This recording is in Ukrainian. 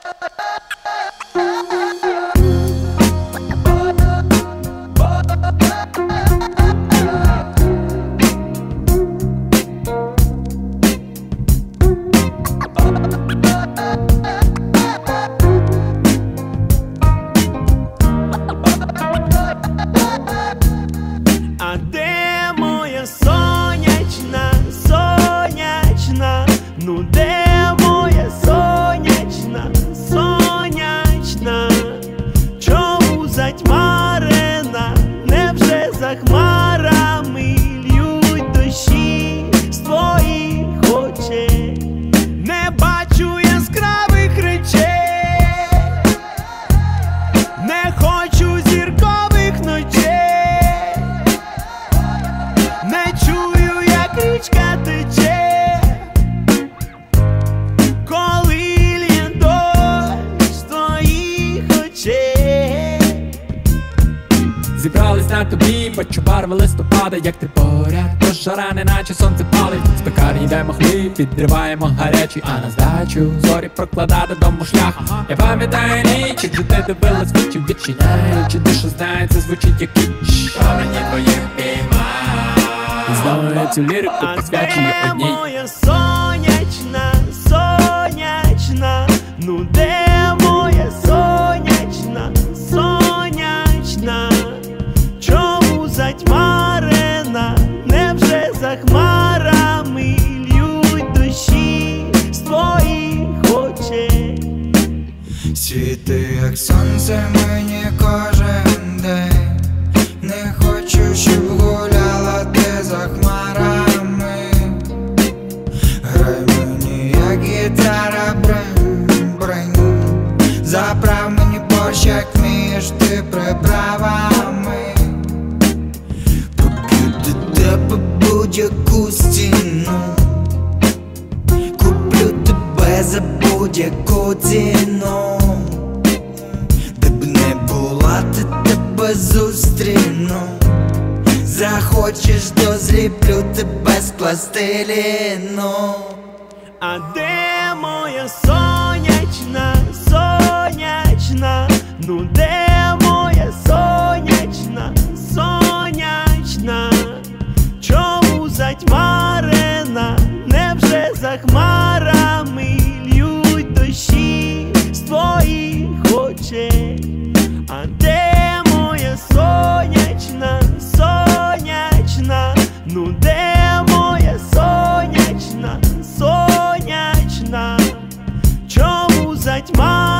А де моя сонячна, сонячна? Ну де моя сонячна, сонячна? Чому затьмарена? Невже за хмарами льють дощі з твоїх очей? Не бачу яскравих речей, не хочу зіркових ночей, не чую, як річка тече, коли лє дощ з твоїх очей. Зібрались на тобі, бачу барви листопада, як ти поряд, тож жара неначе сонце палить. З пекарні йдемо хліб, підриваємо гарячий, а на здачу зорі прокладати дому шлях. Я пам'ятаю ніч, як же ти дивилась в очі, відчиняючи душу, знається, звучить як ніч. Корені твої піймаю, і знову я цю лірику посвячую одній. А де моя сонячна, сонячна? Ну де моя сонячна, сонячна? Чому затьмарена? Невже за хмарами льють дощі з твоїх очей? Світи, як сонце мені кожен день. Не хочу, щоб гуляла ти за хмарами. Грай мені, як гітара, бринь-бринь. Заправ мені борщ, як вмієш ти приправами. Поб'ю до тебе будь-яку стіну, куплю тебе за будь-яку ціну. Де б не була, ти тебе зустріну. Захочеш, то зліплю тебе з пластиліну. А де моя сонячна, сонячна? Ну де моя сонячна, сонячна? Чому затьмарена? Невже за хмарами льють дощі з твоїх очей? А де моя сонячна, сонячна? Ну де моя сонячна, сонячна? Чому затьмарена?